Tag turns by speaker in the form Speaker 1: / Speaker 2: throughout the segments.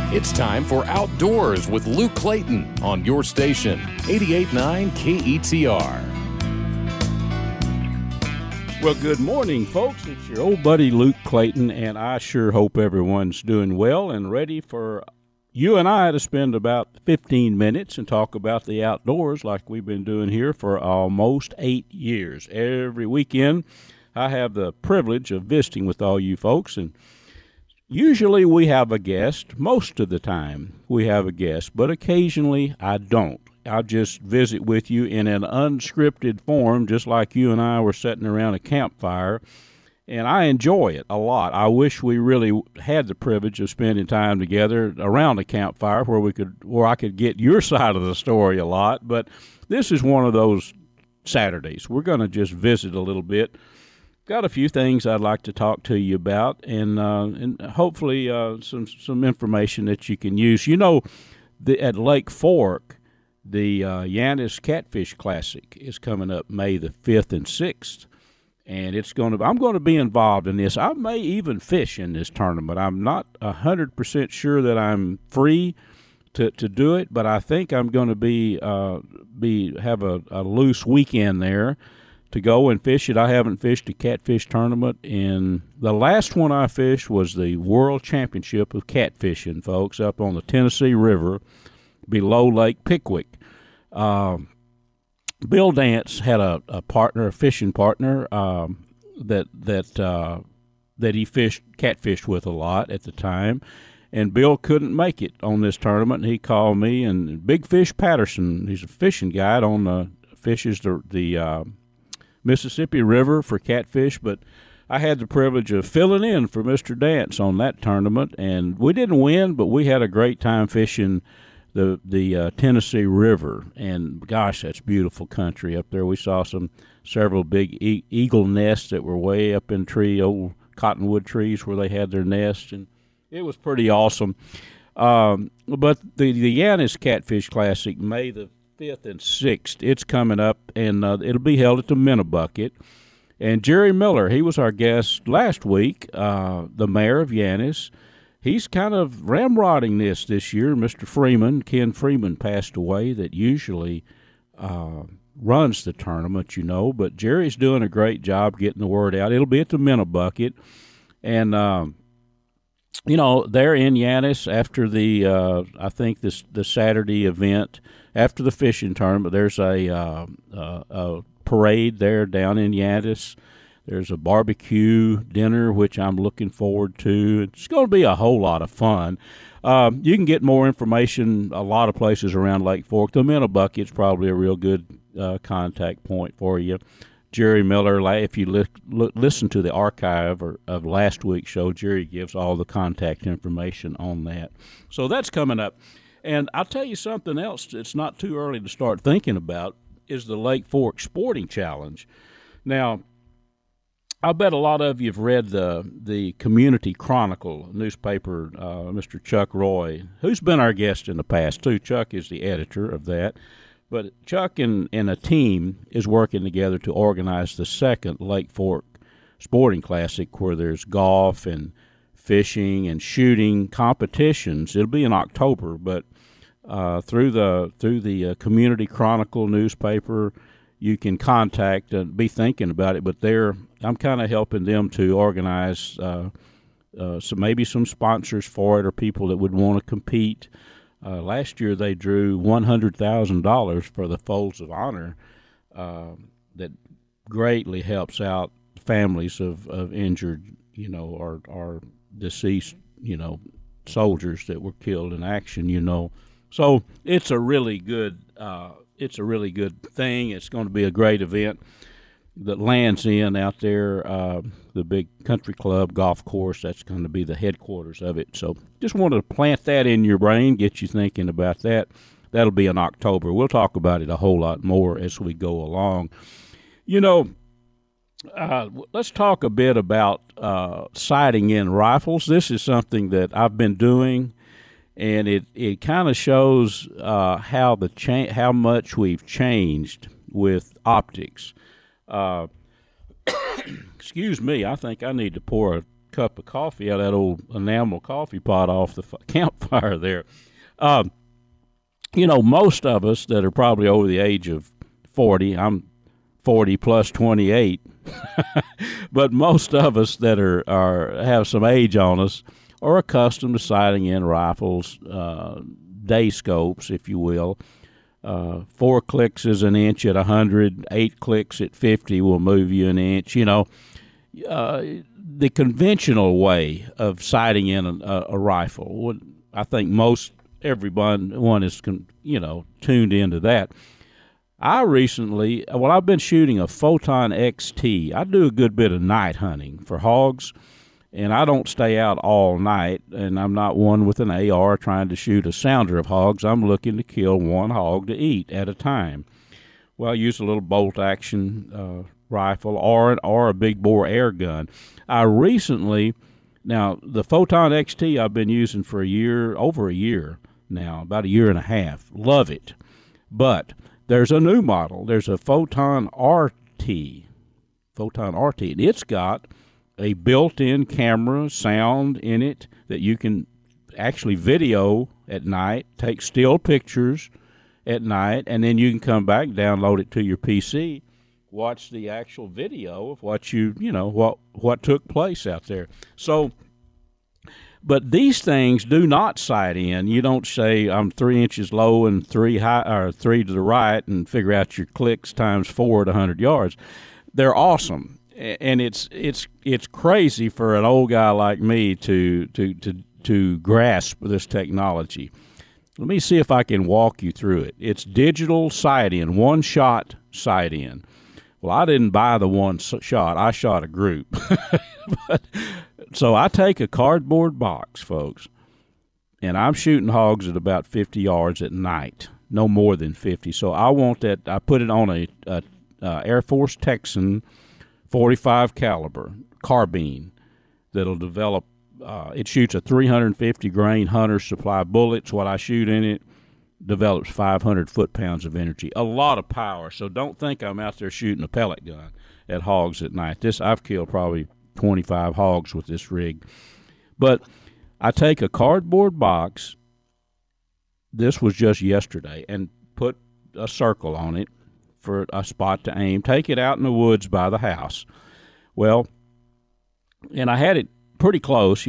Speaker 1: It's time for Outdoors with Luke Clayton on your station, 88.9 KETR.
Speaker 2: Well, good morning, folks. It's your old buddy Luke Clayton, and I sure hope everyone's doing well and ready for you and I to spend about 15 minutes and talk about the outdoors like we've been doing here for almost 8 years. Every weekend, I have the privilege of visiting with all you folks, and usually we have a guest. Most of the time we have a guest, but occasionally I don't. I'll just visit with you in an unscripted form, just like you and I were sitting around a campfire, and I enjoy it a lot. I wish we really had the privilege of spending time together around a campfire where I could get your side of the story a lot, but this is one of those Saturdays. We're going to just visit a little bit. Got a few things I'd like to talk to you about, and hopefully some information that you can use. You know, at Lake Fork, the Yannis Catfish Classic is coming up May the 5th and 6th, and I'm going to be involved in this. I may even fish in this tournament. I'm not 100% sure that I'm free to do it, but I think I'm going to have a loose weekend there to go and fish it. I haven't fished a catfish tournament, and the last one I fished was the World Championship of Catfishing, folks, up on the Tennessee River below Lake Pickwick. Bill Dance had a fishing partner that he catfished with a lot at the time, and Bill couldn't make it on this tournament. He called me, and Big Fish Patterson, he's a fishing guide fishes the Mississippi River for catfish, but I had the privilege of filling in for Mr. Dance on that tournament, and we didn't win, but we had a great time fishing the Tennessee River, and gosh, that's beautiful country up there. We saw several big eagle nests that were way up in old cottonwood trees where they had their nests, and it was pretty awesome. But the Yannis Catfish Classic, May the 5th and 6th, it's coming up, and it'll be held at the Minnebucket. And Jerry Miller, he was our guest last week, the mayor of Yannis. He's kind of ramrodding this year. Mr. Freeman, Ken Freeman, passed away, that usually runs the tournament, you know. But Jerry's doing a great job getting the word out. It'll be at the Minnebucket. And, they're in Yannis after I think the Saturday event, after the fishing tournament, there's a parade there down in Yannis. There's a barbecue dinner, which I'm looking forward to. It's going to be a whole lot of fun. You can get more information a lot of places around Lake Fork. The Minnebucket's probably a real good contact point for you. Jerry Miller, if you listen to the archive of last week's show, Jerry gives all the contact information on that. So that's coming up. And I'll tell you something else it's not too early to start thinking about is the Lake Fork Sporting Challenge. Now, I bet a lot of you have read the Community Chronicle newspaper, Mr. Chuck Roy, who's been our guest in the past, too. Chuck is the editor of that. But Chuck and a team is working together to organize the second Lake Fork Sporting Classic, where there's golf and fishing and shooting competitions. It'll be in October, but through the Community Chronicle newspaper, you can contact and be thinking about it, but I'm kind of helping them to organize maybe some sponsors for it or people that would want to compete. Last year they drew $100,000 for the Folds of Honor that greatly helps out families of injured, or deceased, soldiers that were killed in action, So it's a really good thing. It's going to be a great event that Land's End out there, the big country club golf course. That's going to be the headquarters of it. So just wanted to plant that in your brain, get you thinking about that. That'll be in October. We'll talk about it a whole lot more as we go along. Let's talk a bit about sighting in rifles. This is something that I've been doing, and it kind of shows how much we've changed with optics. Excuse me, I think I need to pour a cup of coffee out of that old enamel coffee pot off the campfire there. Most of us that are probably over the age of 40, I'm 40 plus 28, but most of us that are have some age on us are accustomed to sighting in rifles, day scopes, if you will. 4 clicks is an inch at 100, 8 clicks at 50 will move you an inch. The conventional way of sighting in a rifle, I think everyone is tuned into that. I've been shooting a Photon XT. I do a good bit of night hunting for hogs, and I don't stay out all night, and I'm not one with an AR trying to shoot a sounder of hogs. I'm looking to kill one hog to eat at a time. Well, I use a little bolt action rifle or a big bore air gun. Now the Photon XT I've been using for over a year now, about a year and a half. Love it. But there's a new model. There's a Photon RT, and it's got a built-in camera sound in it that you can actually video at night, take still pictures at night, and then you can come back, download it to your PC, watch the actual video of what what took place out there. So, but these things do not sight in. You don't say I'm 3 inches low and 3 high or 3 to the right and figure out your clicks times 4 at 100 yards. They're awesome, and it's crazy for an old guy like me to grasp this technology. Let me see if I can walk you through it. It's digital sight-in, one-shot sight-in. Well, I didn't buy the one shot. I shot a group. So I take a cardboard box, folks, and I'm shooting hogs at about 50 yards at night, no more than 50. So I want that. I put it on a Air Force Texan 45 caliber carbine that'll develop. It shoots a 350 grain hunter supply bullets. What I shoot in it develops 500 foot-pounds of energy. A lot of power. So don't think I'm out there shooting a pellet gun at hogs at night. I've killed probably 25 hogs with this rig. But I take a cardboard box, this was just yesterday, and put a circle on it for a spot to aim, take it out in the woods by the house. Well, and I had it pretty close,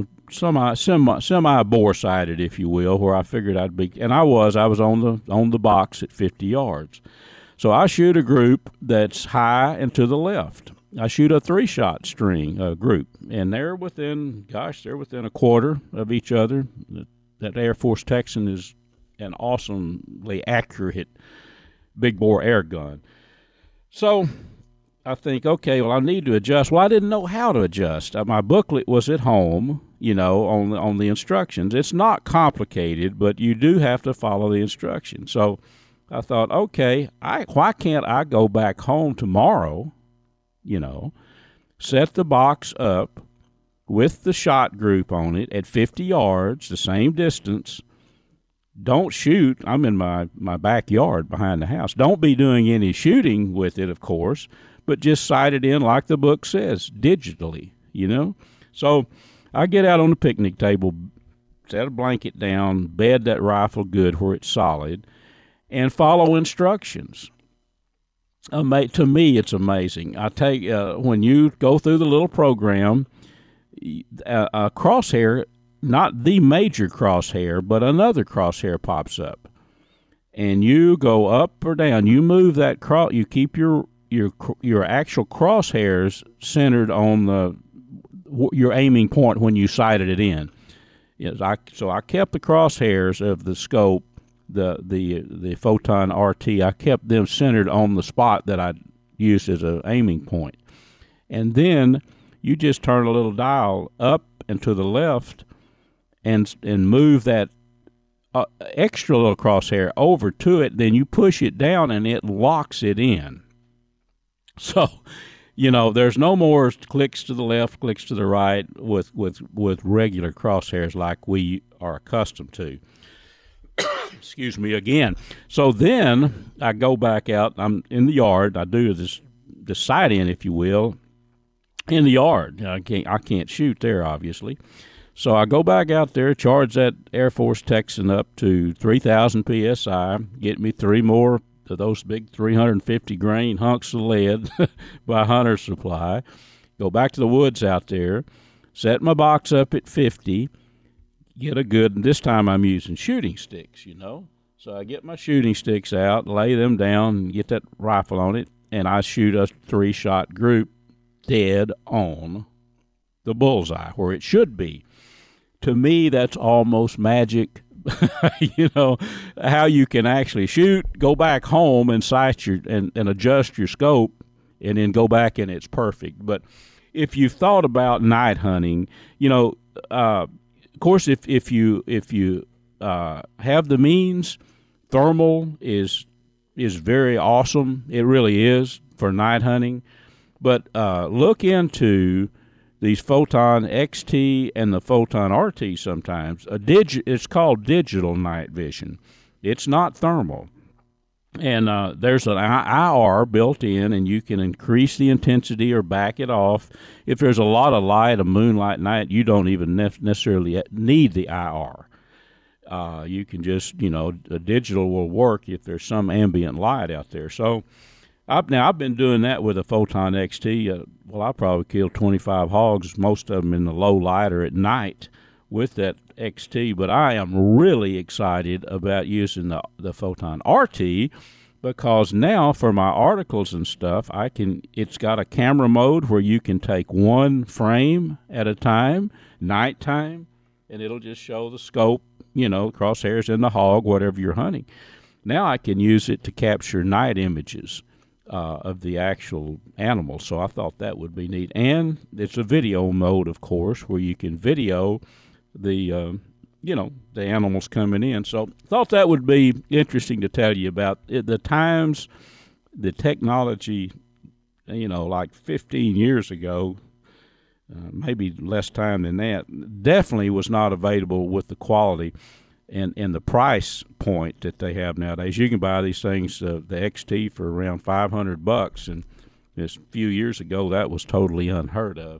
Speaker 2: semi bore sighted, if you will, where I figured I'd be, and I was on the box at 50 yards. So I shoot a group that's high and to the left. I shoot a 3-shot string group, and they're within a quarter of each other. That Air Force Texan is an awesomely accurate big bore air gun. So I think, okay, well, I need to adjust. Well, I didn't know how to adjust. My booklet was at home, on the instructions. It's not complicated, but you do have to follow the instructions. So I thought, okay, why can't I go back home tomorrow, set the box up with the shot group on it at 50 yards, the same distance. Don't shoot. I'm in my backyard behind the house. Don't be doing any shooting with it, of course, but just sight it in like the book says, digitally, So I get out on the picnic table, set a blanket down, bed that rifle good where it's solid, and follow instructions. To me, it's amazing. I take when you go through the little program, a crosshair, not the major crosshair, but another crosshair pops up, and you go up or down. You move that you keep your actual crosshairs centered on your aiming point when you sighted it in. Yes, so I kept the crosshairs of the scope, the Photon RT. I kept them centered on the spot that I used as an aiming point, and then you just turn a little dial up and to the left, and move that extra little crosshair over to it. Then you push it down, and it locks it in. So, there's no more clicks to the left, clicks to the right with regular crosshairs like we are accustomed to. Excuse me again. So then I go back out. I'm in the yard. I do the sight in, if you will, in the yard. I can't shoot there, obviously. So I go back out there, charge that Air Force Texan up to 3,000 PSI, get me 3 more of those big 350 grain hunks of lead by Hunter Supply, go back to the woods out there, set my box up at 50, get a good, and this time I'm using shooting sticks, So I get my shooting sticks out, lay them down, and get that rifle on it, and I shoot a 3-shot group dead on the bullseye where it should be. To me, that's almost magic. How you can actually shoot, go back home and sight and adjust your scope, and then go back and it's perfect. But if you've thought about night hunting, of course, if you have the means, thermal is very awesome. It really is for night hunting. But look into these Photon XT and the Photon RT sometimes. It's called digital night vision. It's not thermal. And there's an IR built in, and you can increase the intensity or back it off. If there's a lot of light, a moonlight night, you don't even necessarily need the IR. You can just, the digital will work if there's some ambient light out there. So I've been doing that with a Photon XT. I probably killed 25 hogs, most of them in the low light or at night with that XT. But I am really excited about using the Photon RT because now for my articles and stuff, it's got a camera mode where you can take one frame at a time, nighttime, and it'll just show the scope, crosshairs in the hog, whatever you're hunting. Now I can use it to capture night images of the actual animal. So I thought that would be neat. And it's a video mode, of course, where you can video the animals coming in. So thought that would be interesting to tell you about the times, the technology, like 15 years ago, maybe less time than that, definitely was not available with the quality and the price point that they have nowadays. You can buy these things, the XT, for around $500, and just a few years ago that was totally unheard of.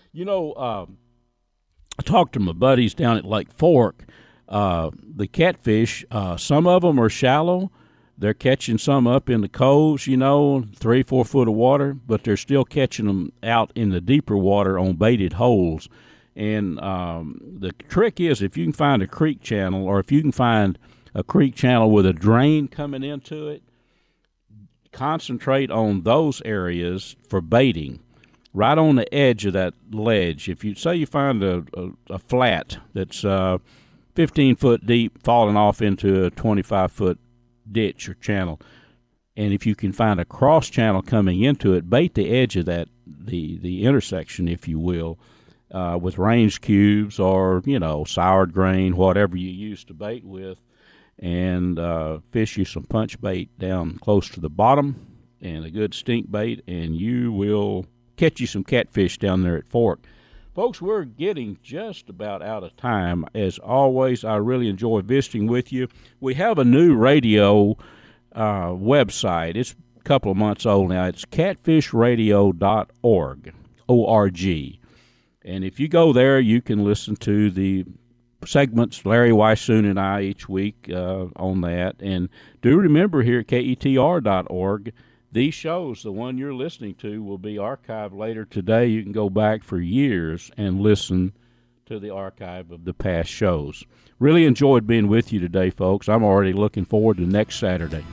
Speaker 2: I talked to my buddies down at Lake Fork. The catfish, some of them are shallow. They're catching some up in the coves, 3-4 foot of water, but they're still catching them out in the deeper water on baited holes. And the trick is, if you can find a creek channel, or if you can find a creek channel with a drain coming into it, concentrate on those areas for baiting, right on the edge of that ledge. If you say you find a flat that's 15 foot deep, falling off into a 25-foot ditch or channel, and if you can find a cross channel coming into it, bait the edge of that, the intersection, if you will, with range cubes or, soured grain, whatever you use to bait with, and fish you some punch bait down close to the bottom and a good stink bait, and you will catch you some catfish down there at Fork. Folks, we're getting just about out of time. As always, I really enjoy visiting with you. We have a new radio website. It's a couple of months old now. It's catfishradio.org, O-R-G. And if you go there, you can listen to the segments, Larry Weissoon and I, each week on that. And do remember, here at KETR.org, these shows, the one you're listening to, will be archived later today. You can go back for years and listen to the archive of the past shows. Really enjoyed being with you today, folks. I'm already looking forward to next Saturday.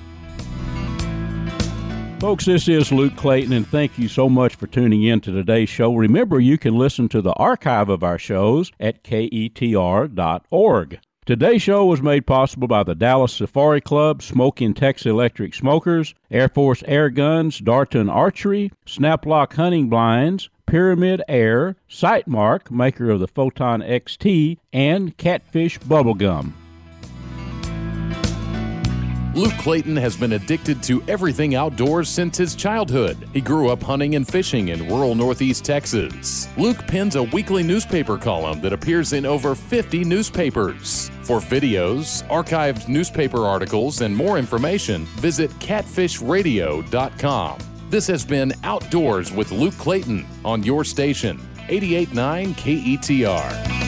Speaker 2: Folks, this is Luke Clayton, and thank you so much for tuning in to today's show. Remember, you can listen to the archive of our shows at KETR.org. Today's show was made possible by the Dallas Safari Club, Smoking Texas Electric Smokers, Air Force Air Guns, Darton Archery, Snaplock Hunting Blinds, Pyramid Air, Sightmark, maker of the Photon XT, and Catfish Bubblegum.
Speaker 1: Luke Clayton has been addicted to everything outdoors since his childhood. He grew up hunting and fishing in rural Northeast Texas. Luke pens a weekly newspaper column that appears in over 50 newspapers. For videos, archived newspaper articles, and more information, visit catfishradio.com. This has been Outdoors with Luke Clayton on your station, 88.9 KETR.